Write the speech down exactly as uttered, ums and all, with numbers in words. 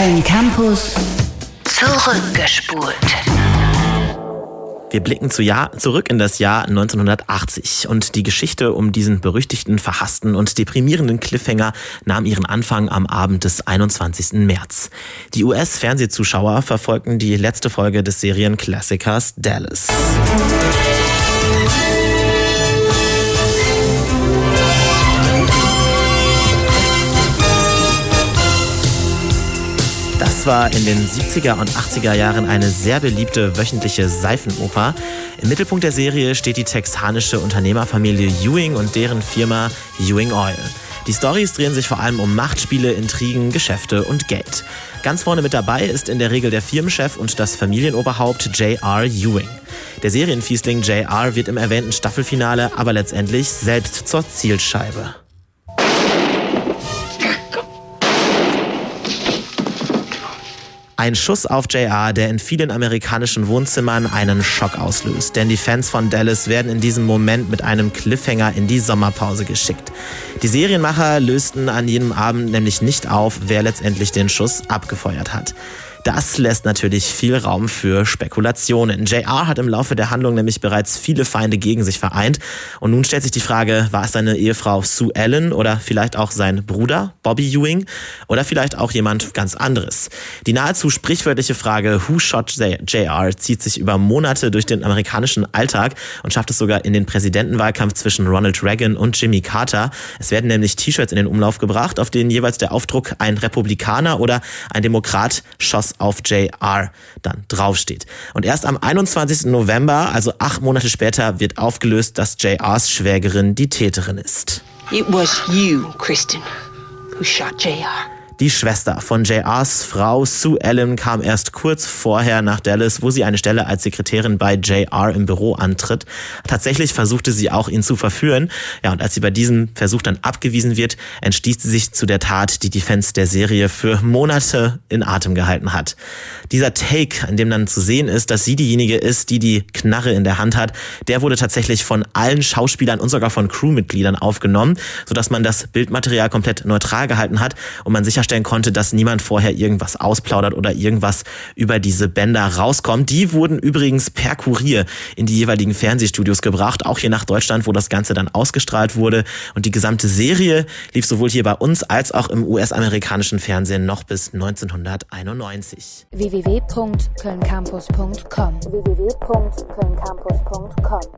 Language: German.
Köln Campus zurückgespult. Wir blicken zu Jahr, zurück in das Jahr neunzehnhundertachtzig und die Geschichte um diesen berüchtigten, verhassten und deprimierenden Cliffhanger nahm ihren Anfang am Abend des einundzwanzigsten März. Die U S-Fernsehzuschauer verfolgten die letzte Folge des Serienklassikers Dallas. Das war in den siebziger und achtziger Jahren eine sehr beliebte wöchentliche Seifenoper. Im Mittelpunkt der Serie steht die texanische Unternehmerfamilie Ewing und deren Firma Ewing Oil. Die Storys drehen sich vor allem um Machtspiele, Intrigen, Geschäfte und Geld. Ganz vorne mit dabei ist in der Regel der Firmenchef und das Familienoberhaupt J R. Ewing. Der Serienfiesling J R wird im erwähnten Staffelfinale aber letztendlich selbst zur Zielscheibe. Ein Schuss auf J R, der in vielen amerikanischen Wohnzimmern einen Schock auslöst. Denn die Fans von Dallas werden in diesem Moment mit einem Cliffhanger in die Sommerpause geschickt. Die Serienmacher lösten an jenem Abend nämlich nicht auf, wer letztendlich den Schuss abgefeuert hat. Das lässt natürlich viel Raum für Spekulationen. J R hat im Laufe der Handlung nämlich bereits viele Feinde gegen sich vereint. Und nun stellt sich die Frage, war es seine Ehefrau Sue Ellen oder vielleicht auch sein Bruder Bobby Ewing oder vielleicht auch jemand ganz anderes? Die nahezu sprichwörtliche Frage Who shot J R zieht sich über Monate durch den amerikanischen Alltag und schafft es sogar in den Präsidentenwahlkampf zwischen Ronald Reagan und Jimmy Carter. Es werden nämlich T-Shirts in den Umlauf gebracht, auf denen jeweils der Aufdruck ein Republikaner oder ein Demokrat schoss auf J R dann draufsteht. Und erst am einundzwanzigsten November, also acht Monate später, wird aufgelöst, dass J Rs Schwägerin die Täterin ist. It was you, Kristen, who shot J R. Die Schwester von J Rs Frau Sue Ellen kam erst kurz vorher nach Dallas, wo sie eine Stelle als Sekretärin bei J R im Büro antritt. Tatsächlich versuchte sie auch, ihn zu verführen. Ja, und als sie bei diesem Versuch dann abgewiesen wird, entschließt sie sich zu der Tat, die die Fans der Serie für Monate in Atem gehalten hat. Dieser Take, an dem dann zu sehen ist, dass sie diejenige ist, die die Knarre in der Hand hat, der wurde tatsächlich von allen Schauspielern und sogar von Crewmitgliedern aufgenommen, sodass man das Bildmaterial komplett neutral gehalten hat und man sicherstellen konnte, dass niemand vorher irgendwas ausplaudert oder irgendwas über diese Bänder rauskommt. Die wurden übrigens per Kurier in die jeweiligen Fernsehstudios gebracht, auch hier nach Deutschland, wo das Ganze dann ausgestrahlt wurde. Und die gesamte Serie lief sowohl hier bei uns als auch im U S-amerikanischen Fernsehen noch bis neunzehnhunderteinundneunzig. w w w punkt köln campus punkt com w w w punkt köln campus punkt com